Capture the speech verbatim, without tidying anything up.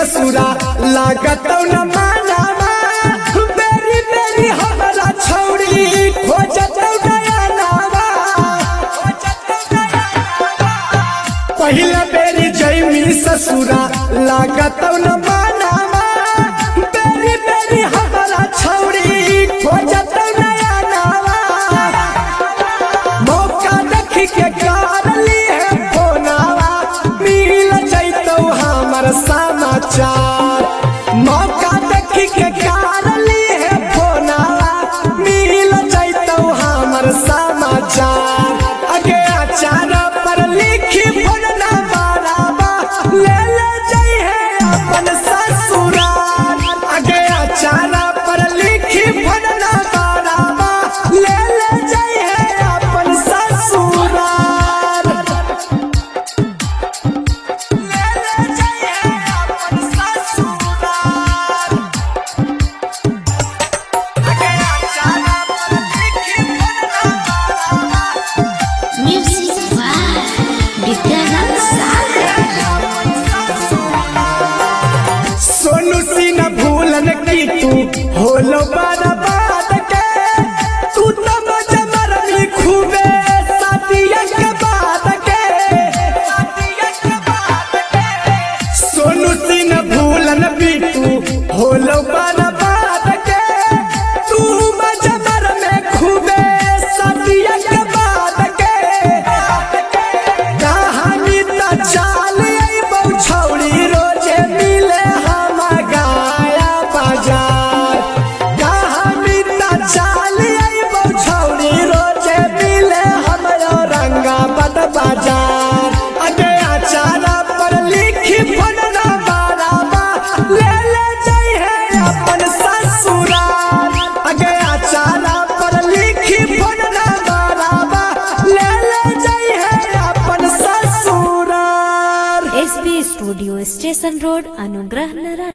ससुरा लागत न मानावा बेरी बेरी हमारा छौड़ी खोजत नया नावा पहिला बेरी जैमी ससुरा लागत न मानावा बेरी बेरी हमारा छौड़ी खोजत नया नावा मौका देख के कार ली है फोनावा मिल जैतौ हमर समाचार मौका देख के कार ली है फोनावा मिल जैतौ हमर समाचार आगे अचार पर लिखी फोन ना बाराबा ले ले जाई है अपन ससुराल आगे अचार पर लिखी फोन ना बाराबा ले ले जाई है अपन ससुराल ले ले जाई है अपन ससुराल आगे अचार पर लिखी फोन ना बाराबा Music by Vidyanath Sagar. Sonu Singh भूलन की तू होलो बर्बाद के तू तो मजा मरनी खूबे शादिया के बाद के सोनू सिंह भूलन भी तू होलो बर्बाद के तू मजा मरने खूबे शादिया के बाद के कहानी त चाल आई बहु छौड़ी रोजे मिले हम गाया बाजार कहानी त चाल आई बहु छौड़ी रोजे मिले हम रंगाबाद बाजार अगे अचारा पर लिखी फोन ना बाराबा ले ले जाई है अपन ससुराल अगे अचारा पर लिखी फोन ना बाराबा ले ले जाई है अपन ससुराल। S B Studio Station Road, Anugrah Narayan.